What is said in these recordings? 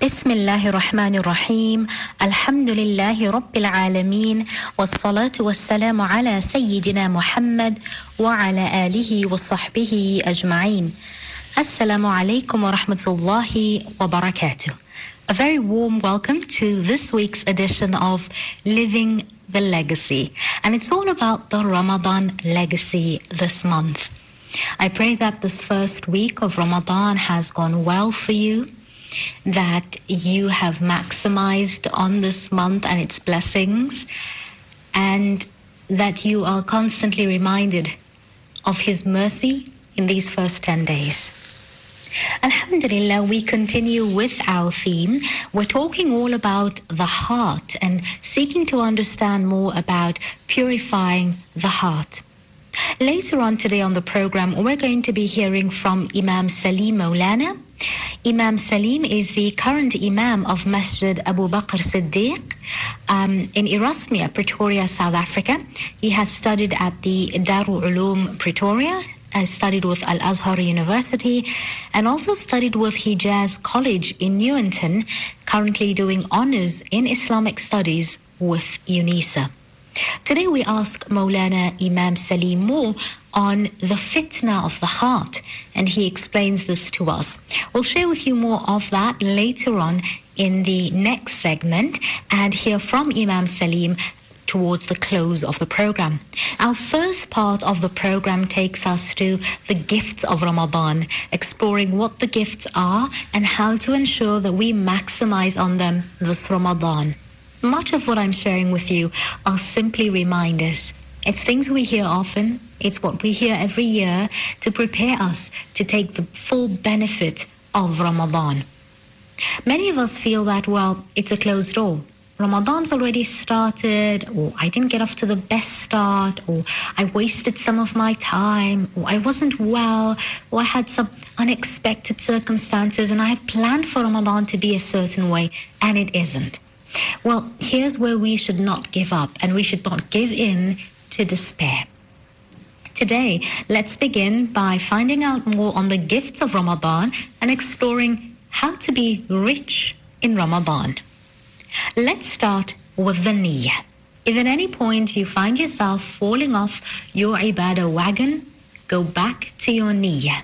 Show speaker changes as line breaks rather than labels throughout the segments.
بسم الله الرحمن الرحيم. الحمد لله رب العالمين، والصلاة والسلام على سيدنا محمد وعلى آله وصحبه أجمعين. Assalamu alaikum wa rahmatullahi wa barakatuh. A very warm welcome to this week's edition of Living the Legacy. And it's all about the Ramadan legacy this month. I pray that this first week of Ramadan has gone well for you, that you have maximized on this month and its blessings, and that you are constantly reminded of His mercy in these first 10 days. Alhamdulillah, we continue with our theme. We're talking all about the heart and seeking to understand more about purifying the heart. Later on today on the program, we're going to be hearing from Imam Salim Maulana. Imam Salim is the current Imam of Masjid Abu Bakr Siddiq in Erasmia, Pretoria, South Africa. He has studied at the Darul Uloom Pretoria, studied with Al-Azhar University, and also studied with Hijaz College in Newington, currently doing honors in Islamic studies with UNISA. Today we ask Maulana Imam Salim more on the fitna of the heart, and he explains this to us. We'll share with you more of that later on in the next segment and hear from Imam Salim towards the close of the program. Our first part of the program takes us to the gifts of Ramadan, exploring what the gifts are and how to ensure that we maximize on them this Ramadan. Much of what I'm sharing with you are simply reminders. It's things we hear often. It's what we hear every year to prepare us to take the full benefit of Ramadan. Many of us feel that, well, it's a closed door. Ramadan's already started, or I didn't get off to the best start, or I wasted some of my time, or I wasn't well, or I had some unexpected circumstances and I had planned for Ramadan to be a certain way, and it isn't. Well, here's where we should not give up, and we should not give in to despair. Today, let's begin by finding out more on the gifts of Ramadan and exploring how to be rich in Ramadan. Let's start with the niyyah. If at any point you find yourself falling off your ibadah wagon, go back to your niyyah.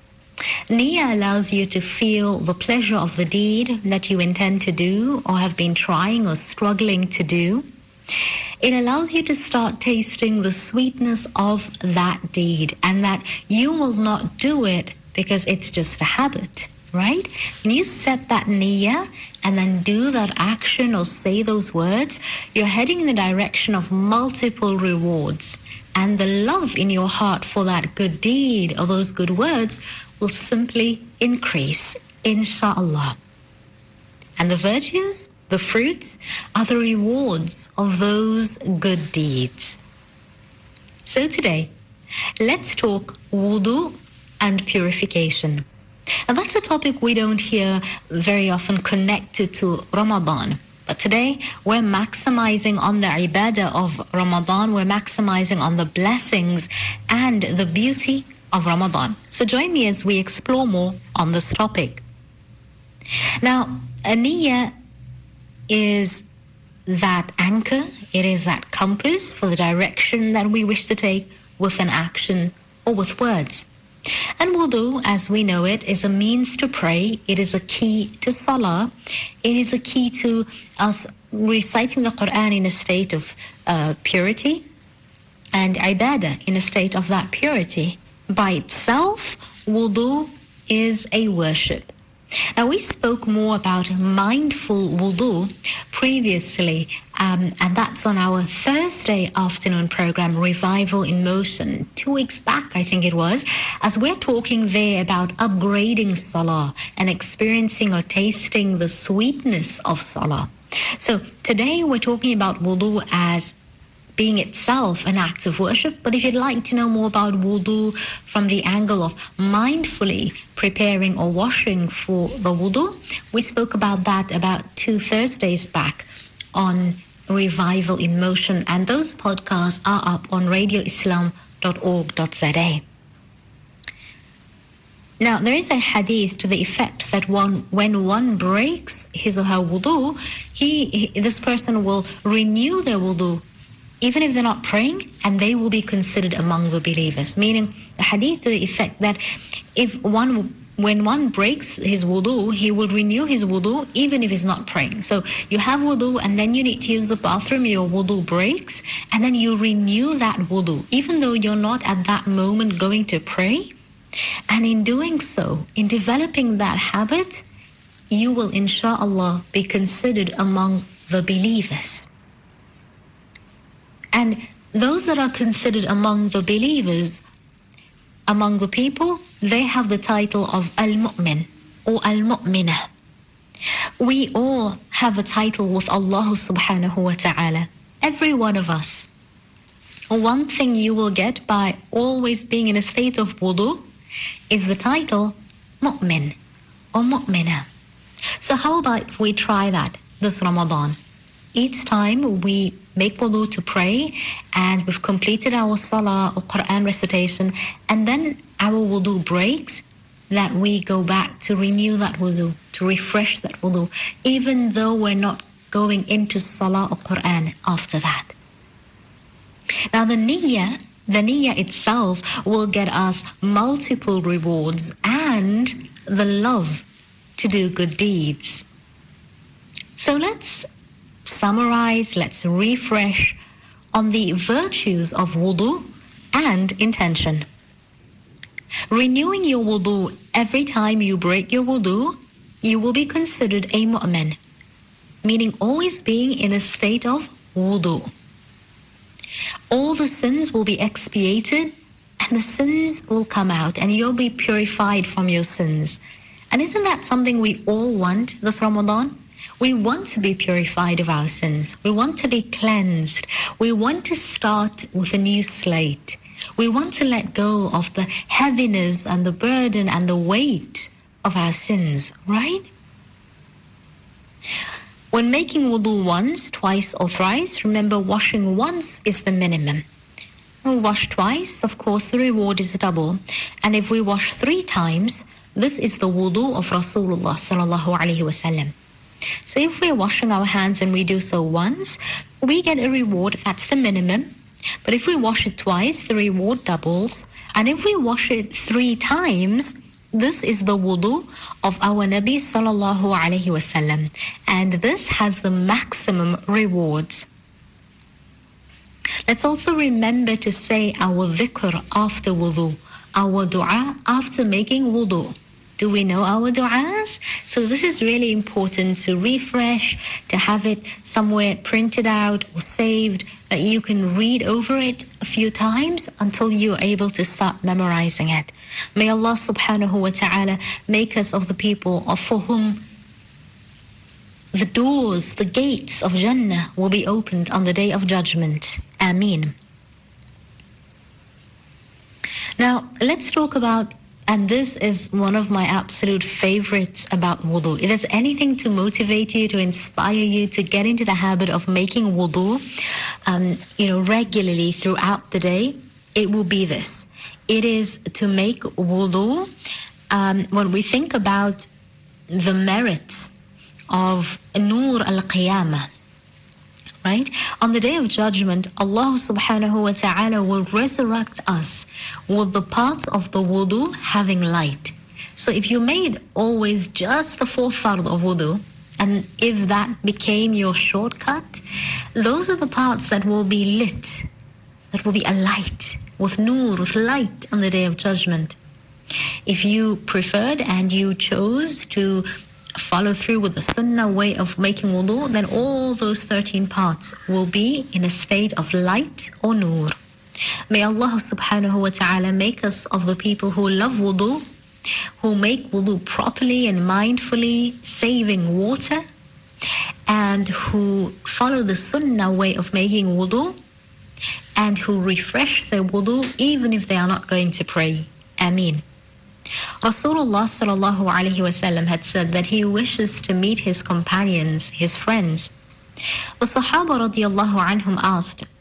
Niyyah allows you to feel the pleasure of the deed that you intend to do or have been trying or struggling to do. It allows you to start tasting the sweetness of that deed, and that you will not do it because it's just a habit, right? When you set that niyyah and then do that action or say those words, you're heading in the direction of multiple rewards. And the love in your heart for that good deed or those good words will simply increase, insha'Allah. And the virtues, the fruits, are the rewards of those good deeds. So today, let's talk wudu and purification. And that's a topic we don't hear very often connected to Ramadan. But today, we're maximizing on the ibadah of Ramadan. We're maximizing on the blessings and the beauty of Ramadan. So join me as we explore more on this topic. Now, a niyyah is that anchor. It is that compass for the direction that we wish to take with an action or with words. And wudu, as we know it, is a means to pray. It is a key to salah. It is a key to us reciting the Quran in a state of purity, and ibadah in a state of that purity. By itself, wudu is a worship. Now, we spoke more about mindful wudu previously, and that's on our Thursday afternoon program, Revival in Motion, 2 weeks back, I think it was, as we're talking there about upgrading salah and experiencing or tasting the sweetness of salah. So today we're talking about wudu as being itself an act of worship. But if you'd like to know more about wudu from the angle of mindfully preparing or washing for the wudu, we spoke about that about 2 Thursdays back on Revival in Motion, and those podcasts are up on radioislam.org.za. Now, there is a hadith to the effect that when one breaks his or her wudu, this person will renew their wudu, even if they're not praying, and they will be considered among the believers. Meaning, the hadith to the effect that when one breaks his wudu, he will renew his wudu even if he's not praying. So you have wudu and then you need to use the bathroom, your wudu breaks, and then you renew that wudu, even though you're not at that moment going to pray. And in doing so, in developing that habit, you will insha'Allah be considered among the believers. And those that are considered among the believers, among the people, they have the title of Al-Mu'min or Al-Mu'minah. We all have a title with Allah subhanahu wa ta'ala. Every one of us. One thing you will get by always being in a state of wudu is the title Mu'min or Mu'minah. So how about if we try that this Ramadan? Each time we make wudu to pray and we've completed our salah or Quran recitation, and then our wudu breaks, that we go back to renew that wudu, to refresh that wudu, even though we're not going into salah or Quran after that. Now the niyyah itself will get us multiple rewards and the love to do good deeds. So let's summarize, let's refresh on the virtues of wudu and intention. Renewing your wudu every time you break your wudu, you will be considered a mu'min, meaning always being in a state of wudu. All the sins will be expiated and the sins will come out and you'll be purified from your sins. And isn't that something we all want this Ramadan? We want to be purified of our sins. We want to be cleansed. We want to start with a new slate. We want to let go of the heaviness and the burden and the weight of our sins, right? When making wudu once, twice or thrice, remember washing once is the minimum. When we wash twice, of course, the reward is double. And if we wash 3 times, this is the wudu of Rasulullah sallallahu alaihi wasallam. So if we're washing our hands and we do so once, we get a reward, that's the minimum. But if we wash it twice, the reward doubles. And if we wash it 3 times, this is the wudu of our Nabi sallallahu alaihi wasallam. And this has the maximum rewards. Let's also remember to say our dhikr after wudu, our dua after making wudu. Do we know our du'as? So this is really important to refresh, to have it somewhere printed out or saved, that you can read over it a few times until you're able to start memorizing it. May Allah subhanahu wa ta'ala make us of the people for whom the doors, the gates of Jannah will be opened on the day of judgment. Ameen. Now, let's talk about, and this is one of my absolute favorites about wudu. If there's anything to motivate you, to inspire you to get into the habit of making wudu, regularly throughout the day, it will be this. It is to make wudu. When we think about the merit of Nur al-Qiyamah, right? On the day of judgment, Allah subhanahu wa ta'ala will resurrect us with the parts of the wudu having light. So if you made always just the 4th fard of wudu, and if that became your shortcut, those are the parts that will be lit, that will be alight, with nur, with light on the day of judgment. If you preferred and you chose to follow through with the sunnah way of making wudu, then all those 13 parts will be in a state of light or nur. May Allah subhanahu wa ta'ala make us of the people who love wudu, who make wudu properly and mindfully, saving water, and who follow the sunnah way of making wudu, and who refresh their wudu even if they are not going to pray. Ameen. Rasulullah sallallahu alaihi wasallam had said that he wishes to meet his companions, his friends. The Sahaba radiallahu anhum asked,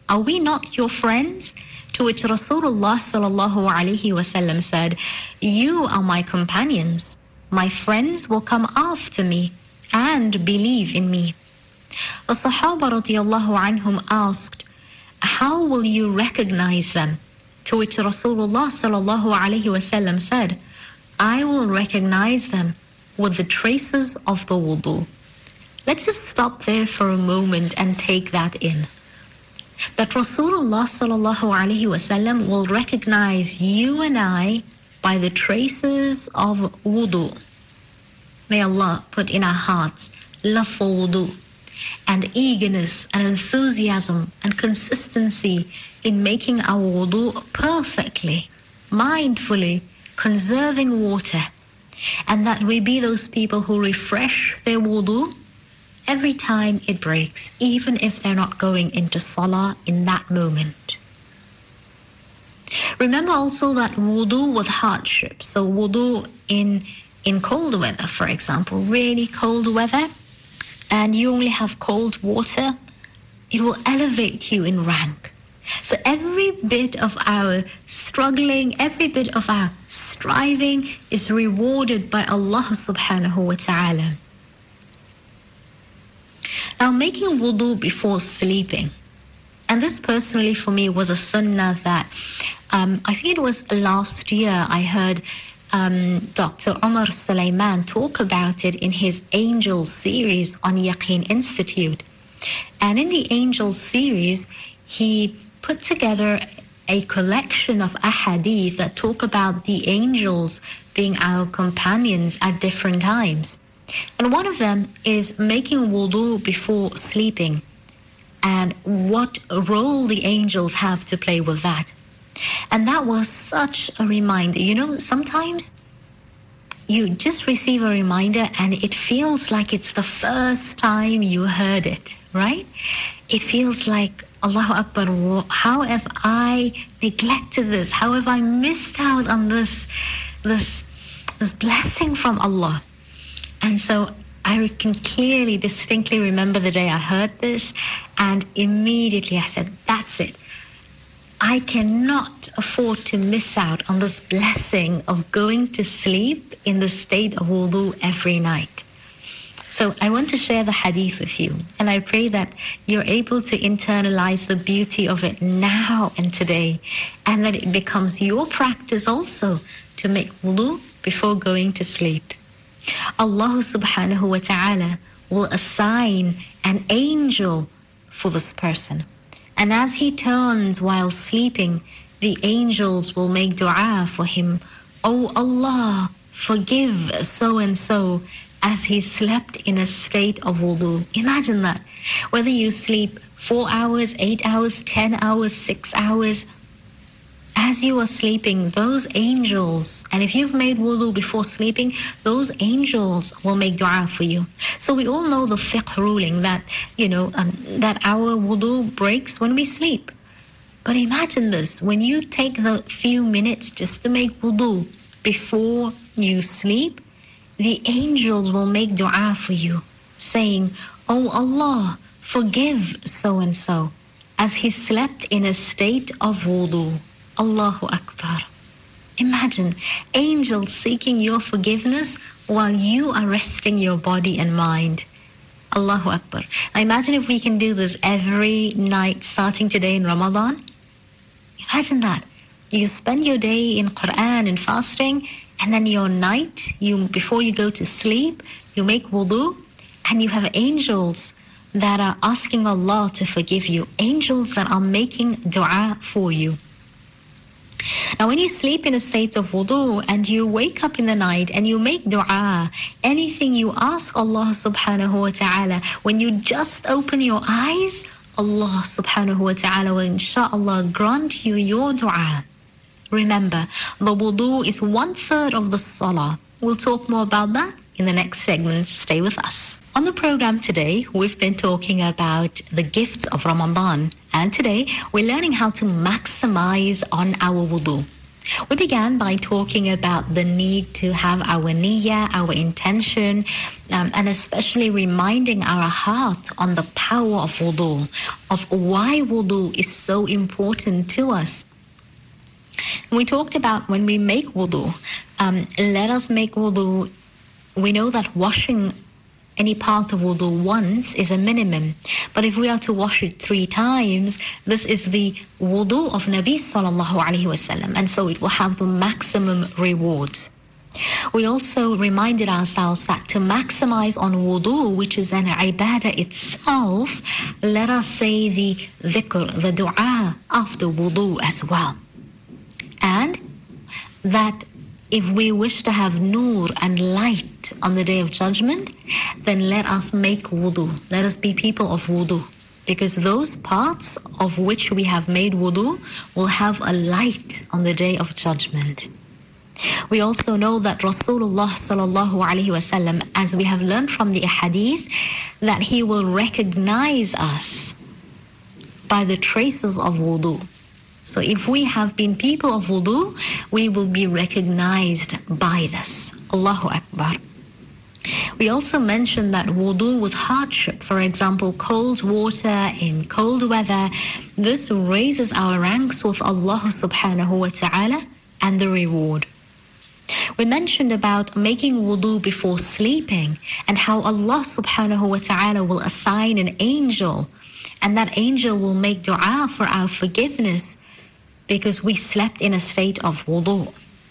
Are we not your friends? To which Rasulullah sallallahu alayhi wasallam said, you are my companions. My friends will come after me and believe in me. The Sahaba radiallahu anhum asked, how will you recognize them? To which Rasulullah sallallahu alayhi wasallam said, I will recognize them with the traces of the wudu. Let's just stop there for a moment and take that in. That Rasulullah sallallahu alayhi wasallam will recognize you and I by the traces of wudu. May Allah put in our hearts love for wudu and eagerness and enthusiasm and consistency in making our wudu perfectly, mindfully, conserving water, and that we be those people who refresh their wudu every time it breaks, even if they're not going into salah in that moment. Remember also that wudu with hardship, so wudu in cold weather, for example, really cold weather, and you only have cold water, it will elevate you in rank. So every bit of our struggling, every bit of our striving is rewarded by Allah subhanahu wa ta'ala. Now, making wudu before sleeping, and this personally for me was a sunnah that I think it was last year I heard Dr. Omar Sulaiman talk about it in his Angel series on Yaqeen Institute. And in the Angel series, he put together a collection of ahadith that talk about the angels being our companions at different times. And one of them is making wudu before sleeping and what role the angels have to play with that. And that was such a reminder. You know, sometimes you just receive a reminder and it feels like it's the first time you heard it, right? It feels like, Allahu Akbar, how have I neglected this? How have I missed out on this blessing from Allah? And so I can clearly, distinctly remember the day I heard this, and immediately I said, that's it. I cannot afford to miss out on this blessing of going to sleep in the state of wudu every night. So I want to share the hadith with you, and I pray that you're able to internalize the beauty of it now and today, and that it becomes your practice also to make wudu before going to sleep. Allah subhanahu wa ta'ala will assign an angel for this person. And as he turns while sleeping, the angels will make dua for him. Oh Allah, forgive so and so as he slept in a state of wudu. Imagine that. Whether you sleep 4 hours, 8 hours, 10 hours, 6 hours, as you are sleeping, those angels, and if you've made wudu before sleeping, those angels will make dua for you. So we all know the fiqh ruling that, that our wudu breaks when we sleep. But imagine this, when you take the few minutes just to make wudu before you sleep, the angels will make dua for you, saying, Oh Allah, forgive so and so, as he slept in a state of wudu. Allahu Akbar. Imagine angels seeking your forgiveness while you are resting your body and mind. Allahu Akbar. Now imagine if we can do this every night starting today in Ramadan. Imagine that. You spend your day in Quran and fasting, and then your night, before you go to sleep, you make wudu, and you have angels that are asking Allah to forgive you. Angels that are making dua for you. Now when you sleep in a state of wudu and you wake up in the night and you make dua, anything you ask Allah subhanahu wa ta'ala, when you just open your eyes, Allah subhanahu wa ta'ala will inshallah grant you your dua. Remember, the wudu is 1/3 of the salah. We'll talk more about that in the next segment. Stay with us. On the program today, we've been talking about the gifts of Ramadan. And today, we're learning how to maximize on our wudu. We began by talking about the need to have our niyyah, our intention, and especially reminding our heart on the power of wudu, of why wudu is so important to us. We talked about when we make wudu, let us make wudu. We know that washing any part of wudu once is a minimum. But if we are to wash it 3 times, this is the wudu of Nabi sallallahu alayhi wasallam, and so it will have the maximum rewards. We also reminded ourselves that to maximize on wudu, which is an ibadah itself, let us say the dhikr, the dua after wudu as well. And that if we wish to have nur and light on the Day of Judgment, then let us make wudu. Let us be people of wudu. Because those parts of which we have made wudu will have a light on the Day of Judgment. We also know that Rasulullah sallallahu alaihi wasallam, as we have learned from the hadith, that he will recognize us by the traces of wudu. So if we have been people of wudu, we will be recognized by this. Allahu Akbar. We also mentioned that wudu with hardship, for example, cold water in cold weather, this raises our ranks with Allah subhanahu wa ta'ala and the reward. We mentioned about making wudu before sleeping and how Allah subhanahu wa ta'ala will assign an angel, and that angel will make dua for our forgiveness because we slept in a state of wudu.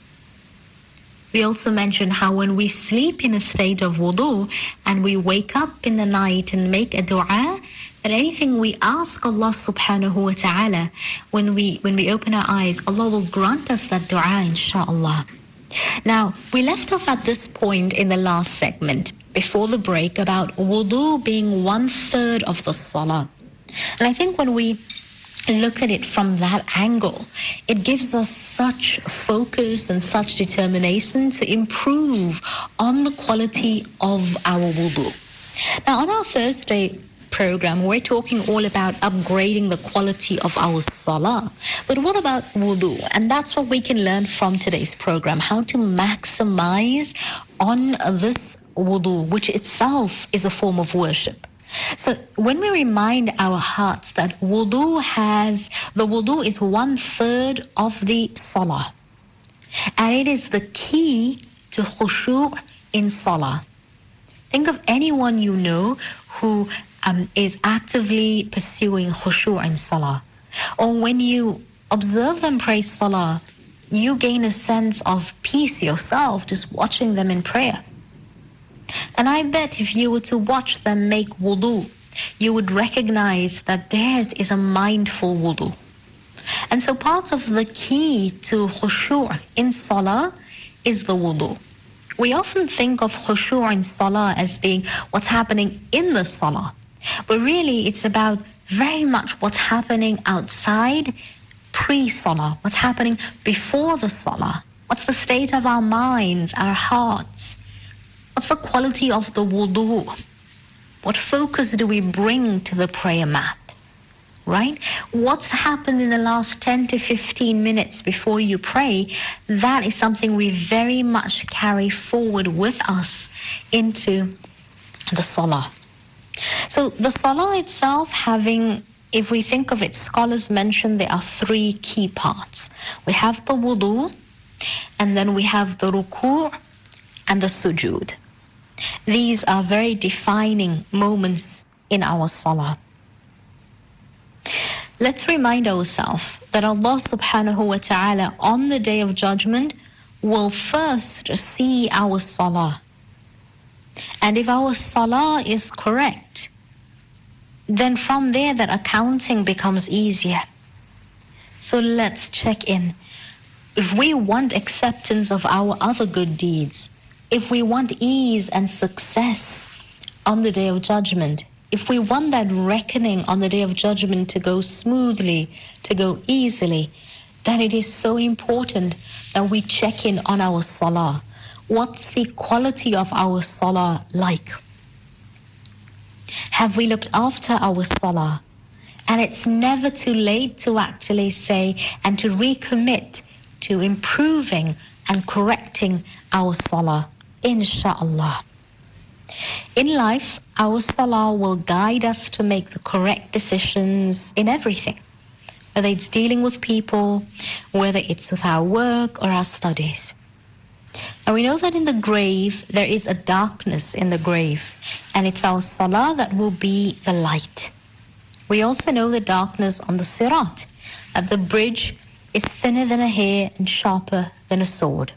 We also mentioned how when we sleep in a state of wudu and we wake up in the night and make a dua, that anything we ask Allah subhanahu wa ta'ala, when we open our eyes, Allah will grant us that dua, inshaAllah. Now, we left off at this point in the last segment, before the break, about wudu being 1/3 of the salah. And I think when we look at it from that angle, it gives us such focus and such determination to improve on the quality of our wudu. Now, on our Thursday program, we're talking all about upgrading the quality of our salah. But what about wudu? And that's what we can learn from today's program, how to maximize on this wudu, which itself is a form of worship. So when we remind our hearts that wudu is 1/3 of the salah, and it is the key to khushu' in salah. Think of anyone you know who is actively pursuing khushu' in salah, or when you observe them pray salah, you gain a sense of peace yourself just watching them in prayer. And I bet if you were to watch them make wudu, you would recognize that theirs is a mindful wudu. And so part of the key to khushu' in salah is the wudu. We often think of khushu' in salah as being what's happening in the salah. But really it's about very much what's happening outside pre-salah, what's happening before the salah. What's the state of our minds, our hearts? What's the quality of the wudu? What focus do we bring to the prayer mat? Right? What's happened in the last 10 to 15 minutes before you pray? That is something we very much carry forward with us into the salah. So the salah itself if we think of it, scholars mention there are 3 key parts. We have the wudu, and then we have the ruku' and the sujood. These are very defining moments in our salah. Let's remind ourselves that Allah subhanahu wa ta'ala on the Day of Judgment will first see our salah. And if our salah is correct, then from there that accounting becomes easier. So let's check in. If we want acceptance of our other good deeds, if we want ease and success on the Day of Judgment, if we want that reckoning on the Day of Judgment to go smoothly, to go easily, then it is so important that we check in on our salah. What's the quality of our salah like? Have we looked after our salah? And it's never too late to actually say and to recommit to improving and correcting our salah, insha'Allah. In life, our salah will guide us to make the correct decisions in everything, whether it's dealing with people, whether it's with our work or our studies. And we know that in the grave, there is a darkness in the grave, and it's our salah that will be the light. We also know the darkness on the sirat, that the bridge is thinner than a hair and sharper than a sword.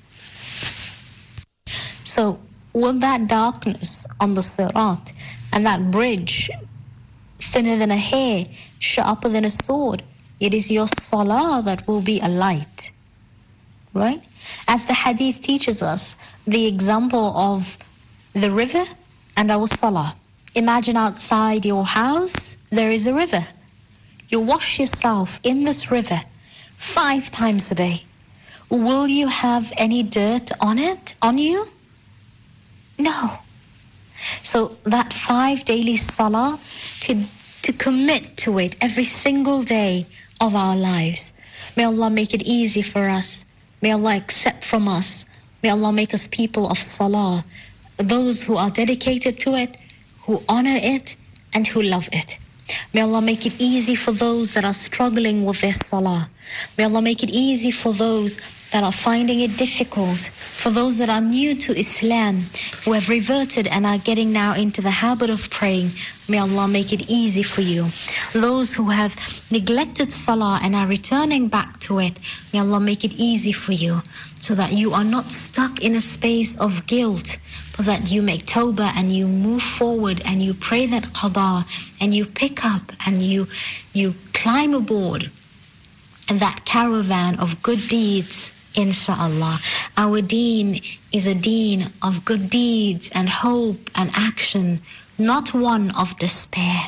So, will that darkness on the sirat and that bridge thinner than a hair, sharper than a sword, it is your salah that will be a light, right? As the hadith teaches us, the example of the river and our salah. Imagine outside your house, there is a river. You wash yourself in this river 5 times a day. Will you have any dirt on you? No. So that 5 daily salah, to commit to it every single day of our lives. May Allah make it easy for us. May Allah accept from us. May Allah make us people of salah, those who are dedicated to it, who honor it, and who love it. May Allah make it easy for those that are struggling with their salah. May Allah make it easy for those that are finding it difficult, for those that are new to Islam, who have reverted and are getting now into the habit of praying. May Allah make it easy for you. Those who have neglected salah and are returning back to it, may Allah make it easy for you, so that you are not stuck in a space of guilt, but that you make tawbah and you move forward and you pray that qada and you pick up and you climb aboard and that caravan of good deeds, insha'Allah. Our deen is a deen of good deeds and hope and action, not one of despair.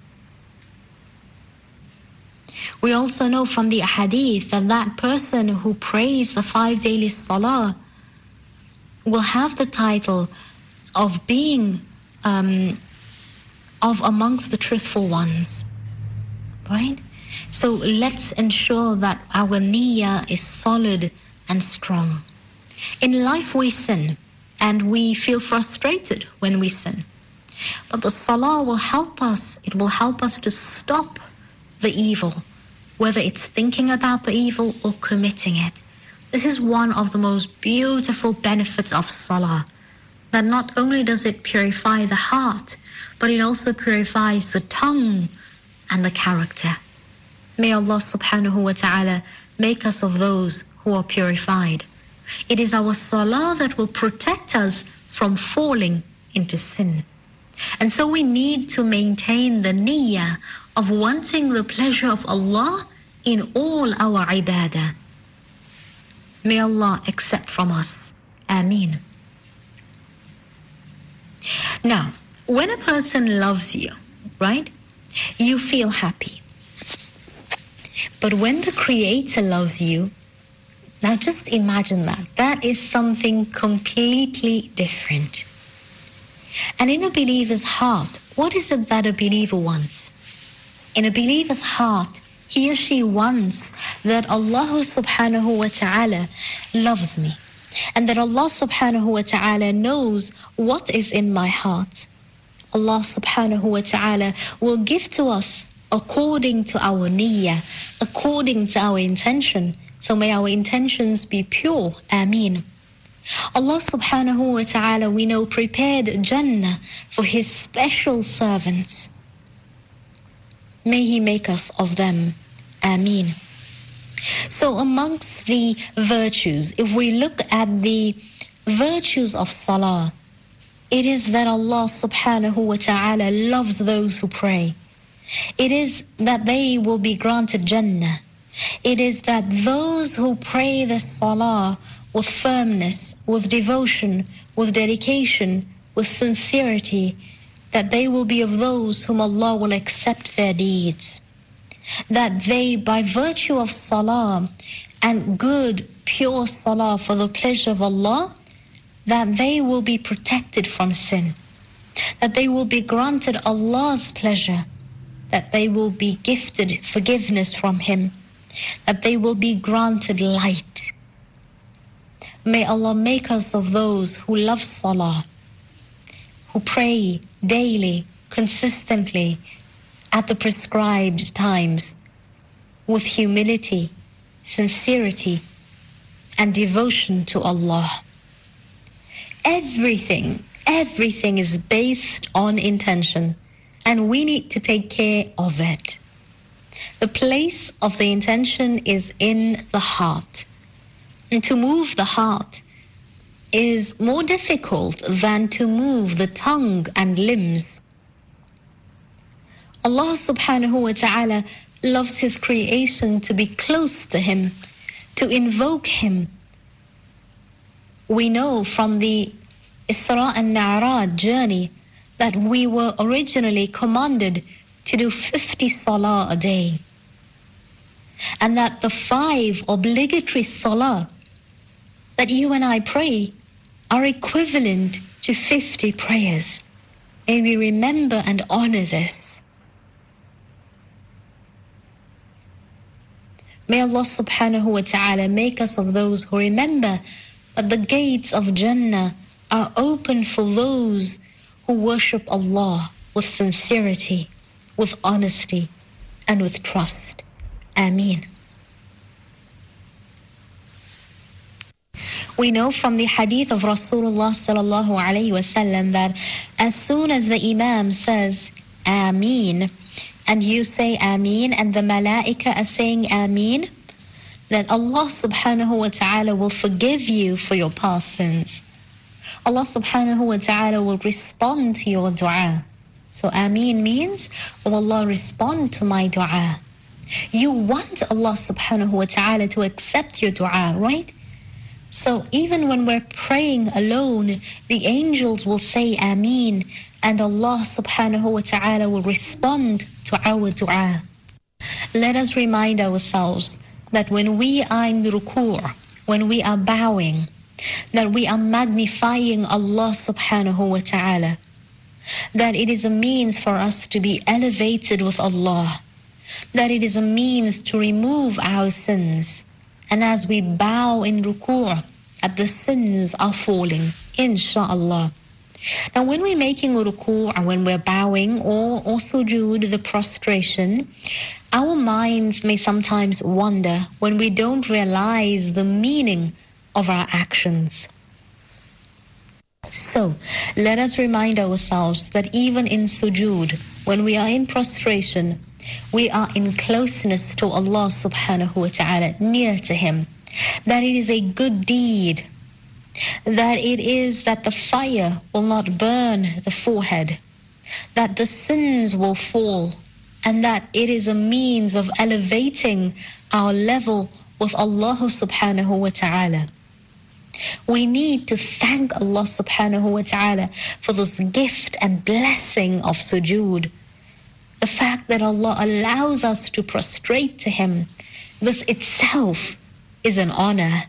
We also know from the hadith that that person who prays the 5 daily salah will have the title of being of amongst the truthful ones, right? So let's ensure that our niyyah is solid and strong. In life we sin and we feel frustrated when we sin. But the salah will help us. It will help us to stop the evil, whether it's thinking about the evil or committing it. This is one of the most beautiful benefits of salah, that not only does it purify the heart, but it also purifies the tongue and the character. May Allah subhanahu wa ta'ala make us of those who are purified. It is our salah that will protect us from falling into sin. And so we need to maintain the niyyah of wanting the pleasure of Allah in all our ibadah. May Allah accept from us. Ameen. Now, when a person loves you, right, you feel happy. But when the Creator loves you, now just imagine that. That is something completely different. And in a believer's heart, what is it that a believer wants? In a believer's heart, he or she wants that Allah subhanahu wa ta'ala loves me, and that Allah subhanahu wa ta'ala knows what is in my heart. Allah subhanahu wa ta'ala will give to us according to our niyyah, according to our intention. So may our intentions be pure. Ameen. Allah subhanahu wa ta'ala, we know, prepared Jannah for His special servants. May He make us of them. Ameen. So amongst the virtues, if we look at the virtues of salah, it is that Allah subhanahu wa ta'ala loves those who pray. It is that they will be granted Jannah. It is that those who pray the salah with firmness, with devotion, with dedication, with sincerity, that they will be of those whom Allah will accept their deeds. That they, by virtue of salah and good, pure salah for the pleasure of Allah, that they will be protected from sin. That they will be granted Allah's pleasure. That they will be gifted forgiveness from Him. that they will be granted light. May Allah make us of those who love salah, who pray daily, consistently, at the prescribed times, with humility, sincerity, and devotion to Allah. Everything is based on intention, and we need to take care of it. The place of the intention is in the heart. And to move the heart is more difficult than to move the tongue and limbs. Allah subhanahu wa ta'ala loves His creation to be close to Him, to invoke Him. We know from the Isra and Mi'raj journey that we were originally commanded to do 50 salah a day, and that the 5 obligatory salah that you and I pray are equivalent to 50 prayers. May we remember and honor this. May Allah subhanahu wa ta'ala make us of those who remember that the gates of Jannah are open for those who worship Allah with sincerity, with honesty, and with trust. Ameen. We know from the hadith of Rasulullah sallallahu alayhi wasallam that as soon as the Imam says Ameen, and you say Ameen, and the Malaika are saying Ameen, that Allah subhanahu wa ta'ala will forgive you for your past sins. Allah subhanahu wa ta'ala will respond to your dua. So Ameen means, oh Allah, respond to my dua. You want Allah subhanahu wa ta'ala to accept your dua, right? So even when we're praying alone, the angels will say Ameen, and Allah subhanahu wa ta'ala will respond to our dua. Let us remind ourselves that when we are in ruku', when we are bowing, that we are magnifying Allah subhanahu wa ta'ala, that it is a means for us to be elevated with Allah, that it is a means to remove our sins. And as we bow in ruku', that the sins are falling, insha'Allah. Now when we're making ruku' and when we're bowing or sujood, the prostration, our minds may sometimes wander when we don't realize the meaning of our actions. So let us remind ourselves that even in sujood, when we are in prostration, we are in closeness to Allah subhanahu wa ta'ala, near to Him, that it is a good deed, that it is that the fire will not burn the forehead, that the sins will fall, and that it is a means of elevating our level with Allah subhanahu wa ta'ala. We need to thank Allah subhanahu wa ta'ala for this gift and blessing of sujood. The fact that Allah allows us to prostrate to Him, this itself is an honor.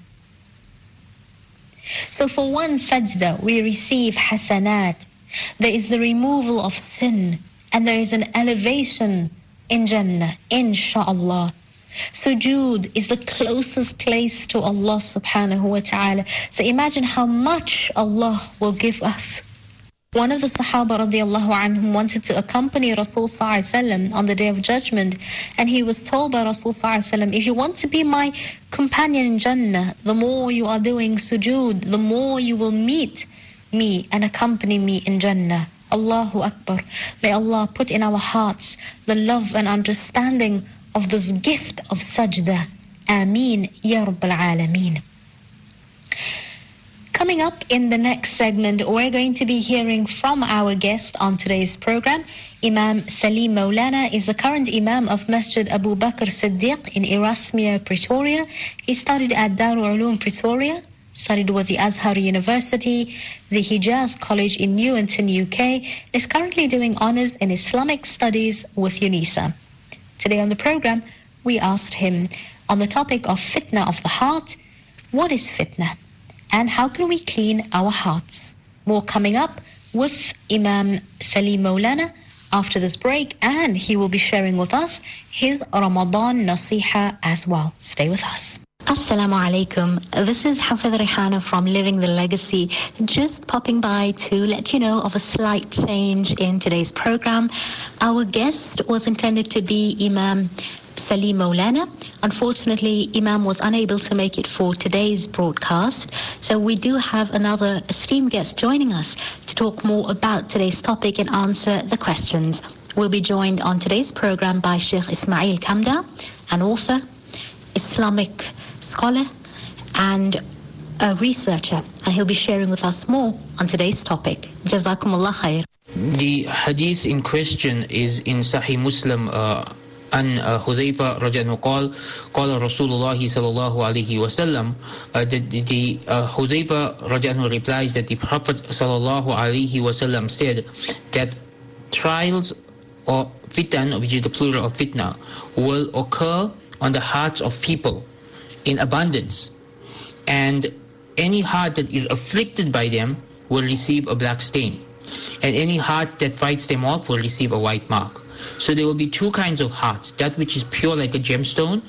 So for one sajda, we receive hasanat. There is the removal of sin, and there is an elevation in Jannah, insha'Allah. Sujood is the closest place to Allah subhanahu wa ta'ala. So imagine how much Allah will give us. One of the Sahaba radiallahu anhum wanted to accompany Rasul sallallahu alaihi wasallam on the Day of Judgment, and he was told by Rasul sallallahu alaihi wasallam, if you want to be my companion in Jannah, the more you are doing sujood, the more you will meet me and accompany me in Jannah. Allahu Akbar. May Allah put in our hearts the love and understanding of this gift of sajda. Ameen Ya Rabbal Alameen. Coming up in the next segment, we're going to be hearing from our guest on today's program. Imam Salim Maulana is the current Imam of Masjid Abu Bakr Siddiq in Erasmia, Pretoria. He studied at Darul Uloom, Pretoria, studied with the Azhar University, the Hijaz College in Newington, UK, is currently doing honors in Islamic studies with UNISA. Today on the program, we asked him on the topic of fitna of the heart, what is fitna? And how can we clean our hearts? More coming up with Imam Salim Maulana after this break, and he will be sharing with us his Ramadan Nasiha as well. Stay with us. Assalamu alaikum. This is Hafid Rihana from Living the Legacy, just popping by to let you know of a slight change in today's program. Our guest was intended to be Imam Salim Maulana. Unfortunately, Imam was unable to make it for today's broadcast, so we do have another esteemed guest joining us to talk more about today's topic and answer the questions. We'll be joined on today's program by Sheikh Ismail Kamda, an author, Islamic scholar and a researcher, and he'll be sharing with us more on today's topic. Jazakumullah khair.
The hadith in question is in Sahih Muslim an Hudhayfa radhiyallahu anhu qala Rasulullah sallallahu alayhi wa sallam. The Hudhayfa radhiyallahu anhu replies that the Prophet sallallahu alayhi wa sallam said that trials or fitan, which is the plural of fitna, will occur on the hearts of people in abundance, and any heart that is afflicted by them will receive a black stain, and any heart that fights them off will receive a white mark. So there will be two kinds of hearts: that which is pure like a gemstone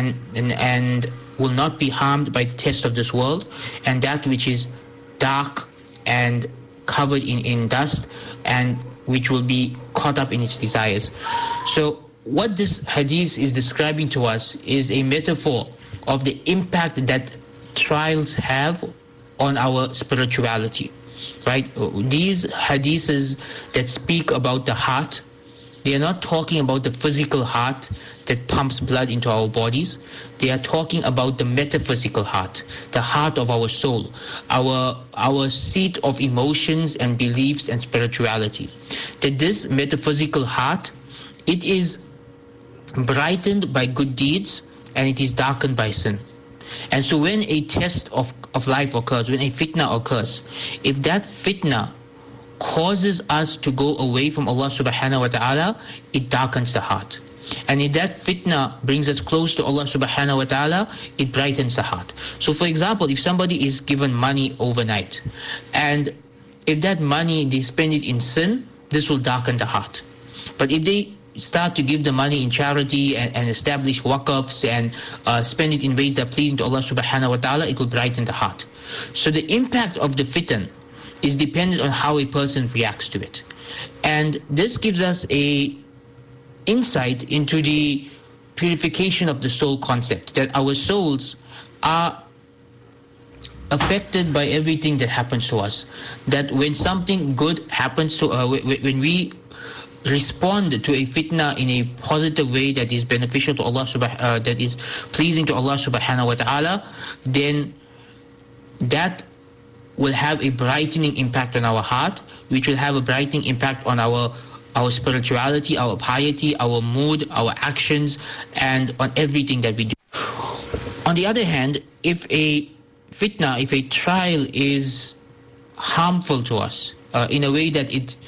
and will not be harmed by the test of this world, and that which is dark and covered in dust, and which will be caught up in its desires. So what this hadith is describing to us is a metaphor of the impact that trials have on our spirituality, right? These hadiths that speak about the heart, they are not talking about the physical heart that pumps blood into our bodies. They are talking about the metaphysical heart, the heart of our soul, our seat of emotions and beliefs and spirituality. That this metaphysical heart, it is brightened by good deeds, and it is darkened by sin. And so when a test of life occurs, when a fitna occurs, if that fitna causes us to go away from Allah subhanahu wa ta'ala, it darkens the heart. And if that fitna brings us close to Allah subhanahu wa ta'ala, it brightens the heart. So for example, if somebody is given money overnight, and if that money they spend it in sin, this will darken the heart. But if they start to give the money in charity and establish waqfs and spend it in ways that are pleasing to Allah subhanahu wa ta'ala, it will brighten the heart. So the impact of the fitan is dependent on how a person reacts to it. And this gives us a insight into the purification of the soul concept, that our souls are affected by everything that happens to us. That when something good happens to when we respond to a fitna in a positive way that is beneficial to Allah that is pleasing to Allah subhanahu wa ta'ala, then that will have a brightening impact on our heart, which will have a brightening impact on our spirituality, our piety, our mood, our actions, and on everything that we do. On the other hand, if a fitna, if a trial is harmful to us in a way that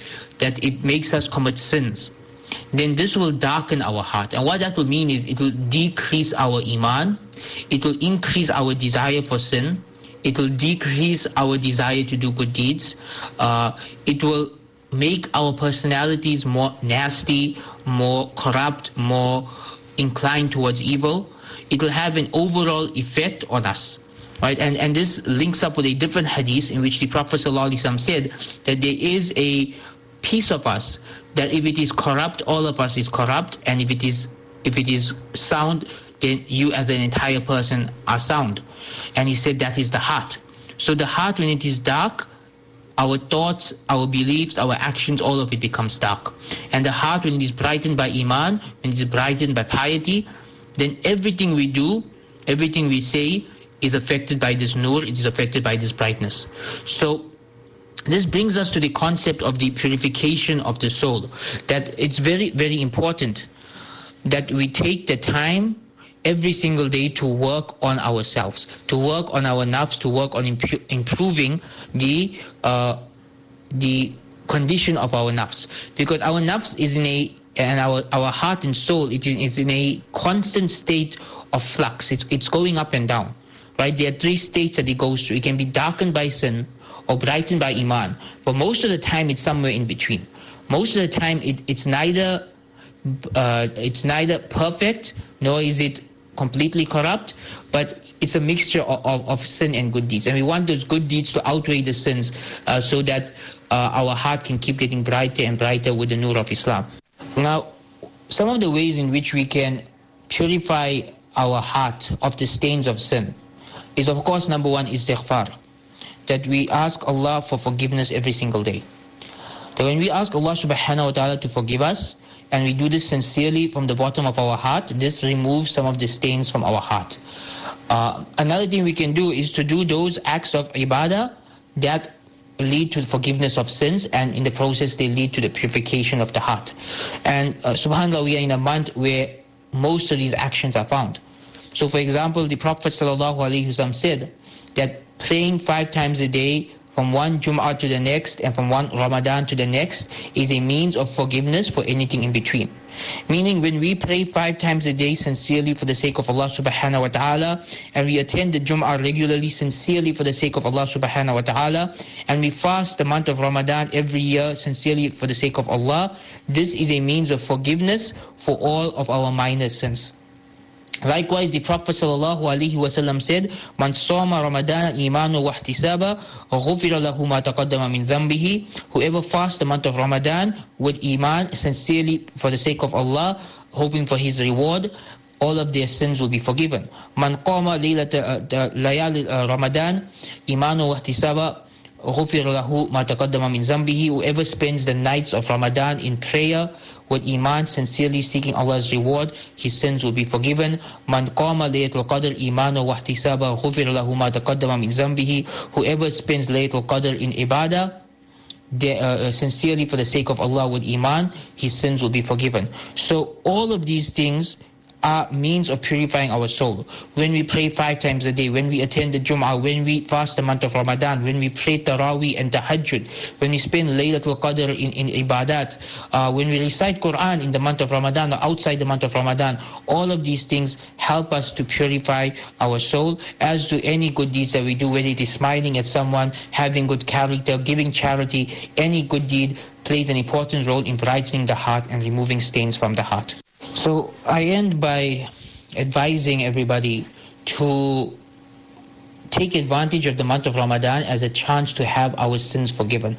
it makes us commit sins, then this will darken our heart. And what that will mean is it will decrease our iman, it will increase our desire for sin, it will decrease our desire to do good deeds, it will make our personalities more nasty, more corrupt, more inclined towards evil. It will have an overall effect on us. Right? And this links up with a different hadith in which the Prophet ﷺ said that there is a piece of us that if it is corrupt, all of us is corrupt, and if it is sound, then you as an entire person are sound. And he said that is the heart. So the heart, when it is dark, our thoughts, our beliefs, our actions, all of it becomes dark. And the heart, when it is brightened by iman, when it is brightened by piety, then everything we do, everything we say is affected by this nur, it is affected by this brightness. So this brings us to the concept of the purification of the soul, that it's very, very important that we take the time every single day to work on ourselves, to work on our nafs, to work on improving the condition of our nafs. Because our nafs is and our heart and soul is in a constant state of flux. It's going up and down. Right? There are three states that it goes through. It can be darkened by sin or brightened by iman. But most of the time it's somewhere in between. most of the time it's neither perfect nor is it completely corrupt, but it's a mixture of sin and good deeds, and we want those good deeds to outweigh the sins, so that our heart can keep getting brighter and brighter with the nur of Islam. Now, some of the ways in which we can purify our heart of the stains of sin is, of course, number one, istighfar, that we ask Allah for forgiveness every single day. That when we ask Allah subhanahu wa ta'ala to forgive us, and we do this sincerely from the bottom of our heart, this removes some of the stains from our heart. Another thing we can do is to do those acts of ibadah that lead to the forgiveness of sins, and in the process they lead to the purification of the heart. And subhanAllah, we are in a month where most of these actions are found. So for example, the Prophet ﷺ said that praying 5 times a day from one Jum'ah to the next and from one Ramadan to the next is a means of forgiveness for anything in between. Meaning, when we pray 5 times a day sincerely for the sake of Allah subhanahu wa ta'ala, and we attend the Jum'ah regularly sincerely for the sake of Allah subhanahu wa ta'ala, and we fast the month of Ramadan every year sincerely for the sake of Allah, this is a means of forgiveness for all of our minor sins. Likewise, the Prophet ﷺ said, "Man sawma Ramadan imanu wa ihtisaba, ghufira lahu ma taqaddama min dhanbihi." Whoever fasts the month of Ramadan with iman, sincerely for the sake of Allah, hoping for his reward, all of their sins will be forgiven. "Man qama layali Ramadan imanu wa ihtisaba, ghufira lahu ma taqaddama min dhanbihi." Whoever spends the nights of Ramadan in prayer with iman, sincerely seeking Allah's reward, his sins will be forgiven. "Man qama laylatul qadr imanu wa ihtisaba, ghufira lahu ma taqaddama min dhanbihi." Whoever spends laylatul qadr in ibadah, sincerely for the sake of Allah with iman, his sins will be forgiven. So all of these things are means of purifying our soul. When we pray 5 times a day, when we attend the Jum'ah, when we fast the month of Ramadan, when we pray Taraweeh and Tahajjud, when we spend Laylatul Qadr in ibadat, when we recite Quran in the month of Ramadan or outside the month of Ramadan, all of these things help us to purify our soul, as do any good deeds that we do, whether it is smiling at someone, having good character, giving charity. Any good deed plays an important role in brightening the heart and removing stains from the heart. So I end by advising everybody to take advantage of the month of Ramadan as a chance to have our sins forgiven.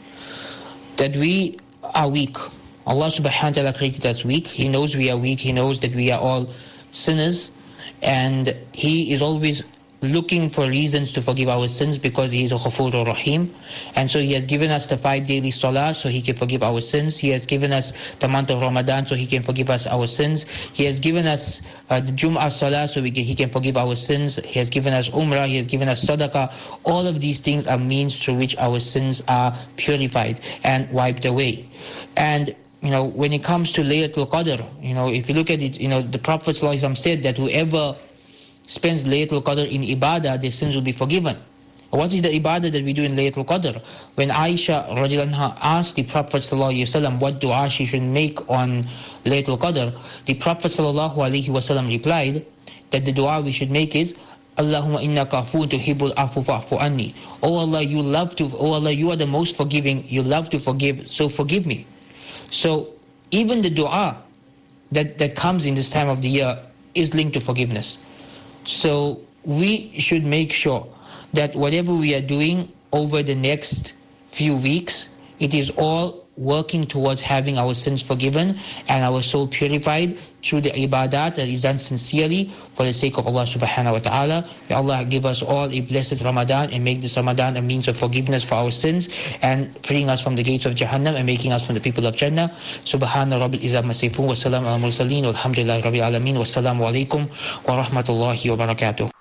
That we are weak. Allah subhanahu wa ta'ala created us weak. He knows we are weak. He knows that we are all sinners, and He is always looking for reasons to forgive our sins, because He is a Ghafur Rahim. And so He has given us the 5 daily salah so He can forgive our sins. He has given us the month of Ramadan so He can forgive us our sins. He has given us the Jum'ah salah so He can forgive our sins. He has given us Umrah, He has given us Sadaqah. All of these things are means through which our sins are purified and wiped away. And when it comes to Laylatul Qadr, if you look at it, the Prophet ﷺ said that whoever spends Laylatul Qadr in ibadah, their sins will be forgiven. What is the ibadah that we do in Laylatul Qadr? When Aisha radiallahu anha asked the Prophet ﷺ what dua she should make on Laylatul Qadr, the Prophet ﷺ replied that the dua we should make is, "Allahumma innaka afuwwun tuhibbul afwa fa'fu anni." Oh Allah, you are the most forgiving, you love to forgive, so forgive me. So even the dua that comes in this time of the year is linked to forgiveness. So we should make sure that whatever we are doing over the next few weeks, it is all working towards having our sins forgiven and our soul purified through the ibadat that is done sincerely for the sake of Allah subhanahu wa ta'ala. May Allah give us all a blessed Ramadan and make this Ramadan a means of forgiveness for our sins and freeing us from the gates of Jahannam and making us from the people of Jannah. Subhana Rabbil Izzati amma yasifun wa salamun ala al-mursaleen walhamdulillahi rabbil alamin. Wassalamu alaikum wa rahmatullahi wa barakatuh.